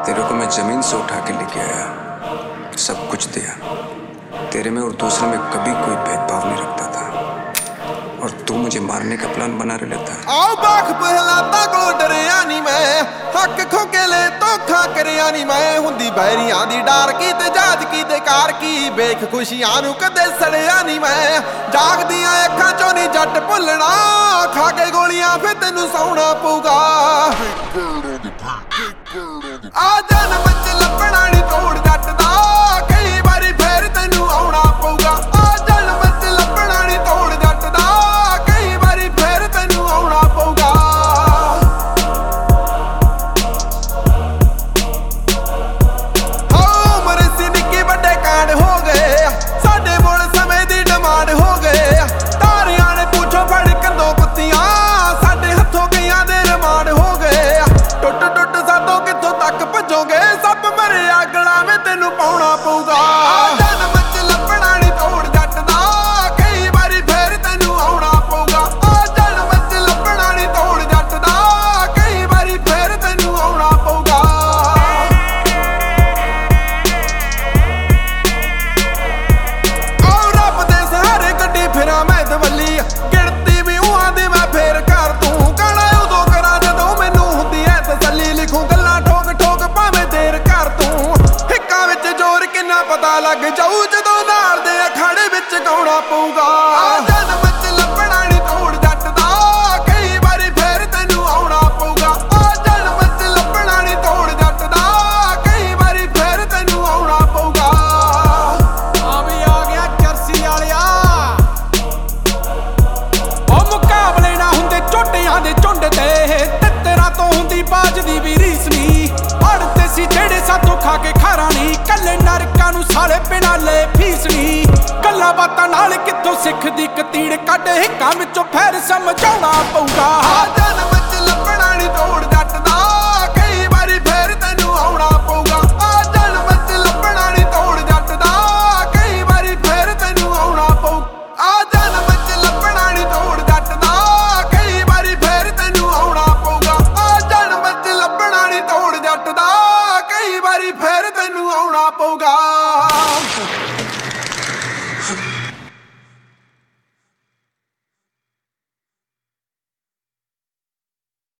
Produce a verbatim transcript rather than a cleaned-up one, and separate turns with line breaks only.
तेरे को मैं जमीन से उठा के लेके आया, सब कुछ दिया। तेरे में और दूसरे में कभी कोई भेदभाव नहीं रखता था, और तू मुझे मारने का प्लान बना रहे लेता।
आओ बाख पहलाता को डरिया नी मैं, हक खो के ले धोखा करिया नी मैं। हुंदी बैरियां दी डार की ते जाज की ते कार की, वेख खुशियां नू कदे सड़िया नी मैं। जागदियां अखां चों नी जट भुलना, खा के गोलियां फिर तेनू सौना पऊगा। आ जन्म च लभना नी तोड़ जट दा, कई बारी फेर तेनू आउणा पऊगा। आ जन्म च लभना नी तोड़ जट दा, कई बारी फेर तेनू आउणा पऊगा। हो उमर सी निक्की वड्डे कांड हो गए, साडे मुल समय दी डिमांड हो गए। तारियां ने पूछो फड़ कंदों कुत्तियां, साडे हत्थों गईयां दे रिमांड हो गए। टुट टुट साडों कित्थों तक भजोगे, सब मरे अगला में तेनू पाउणा पऊगा। जन्म च लभना नी तोड़ जट दा, कई बारी फेर तेनू आउणा पऊगा। जन्म च लभना नी तोड़ जट दा, कई बारी फेर तेनू आउणा पऊगा। ओ रब दे सहारे गड्डी फिरां मैं दवल्ली, गिणती भी उहां दी मैं फेर कर तूं। गाना उदों करा जदों मैनू हुंदी ऐ तसल्ली, लिखूं गल्लां ठोक ठोक भावें देर कर तूं। हिक्कां विच जोर किन्ना पता लग जाऊ, जदों नाल दे अखाड़े विच गाउणा पऊगा। जन्म च लभना नी तोड़ जट दा, कई बारी फेर तेनू आउणा पऊगा। जन्म च लभना नी तोड़ जट दा, कई बारी फेर तेनू आउणा पऊगा।
आ भी आ गया जर्सी वालिया, ओ मुकाबले ना हुंदे ਝੋਟਿਆਂ ਦੇ ਝੁੰਡ ते, तित्तरां तो हुंदी बाज दी भी रीस नी। अड़ते सी जेड़े साथों खा के खारा नी, कल्ले नरकां नू साले बिना ले फीस नी। गल्लां बातां नाल कित्थों सिख दी कतीड़ कढ, हिक्कां विचों फेर समझाउणा पऊगा।
जन्म च लभना नी तोड़ जट दा, कई बारी फेर तेनू आउणा पऊगा। जन्म च लभना नी तोड़ जट दा, कई बारी फेर तेनू आउणा पऊगा। जन्म च लभना नी तोड़ जट दा, कई बारी फेर तेनू आउणा पऊगा। जन्म च लभना नी तोड़ जट दा, कई बारी फेर तेनू आउणा पऊगा।